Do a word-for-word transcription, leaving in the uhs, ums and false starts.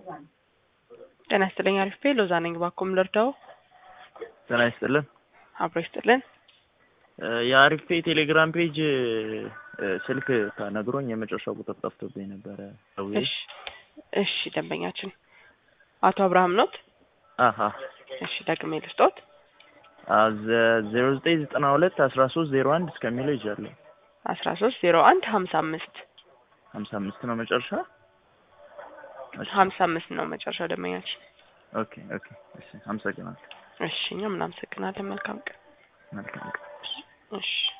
ጤና ይስጥልኝ አሪፍ ቤ ሎዛ ነኝ ባኮም ልርዳው ጤና ይስጥልን አብሮ ይስጥልን የአሪፍ ቤ ቴሌግራም ፔጅ ስልክ ተነግሮኝ የመጨረሻው ቁጥር ጠፍቶብኝ ነበር እሺ እሺ ደንበኛችን አቶ አብርሃም ኖት አሃ እሺ ደግሜ ልስጦት አዝ ዜሮ ዘጠኝ ዘጠና ሁለት አስራ ሶስት ዜሮ አንድ እስከሚለው ይዣለሁ አስራ ሶስት ዜሮ አንድ ሀምሳ አምስት ሀምሳ አምስት ነው መጨረሻ ሀምሳ አምስት ነው መጨረሻው ደንበኛችን ኦኬ ኦኬ እሺ አመሰግናለሁ እሺ እኛም እናመሰግናለን መልካም ቀን መልካም ቀን እሺ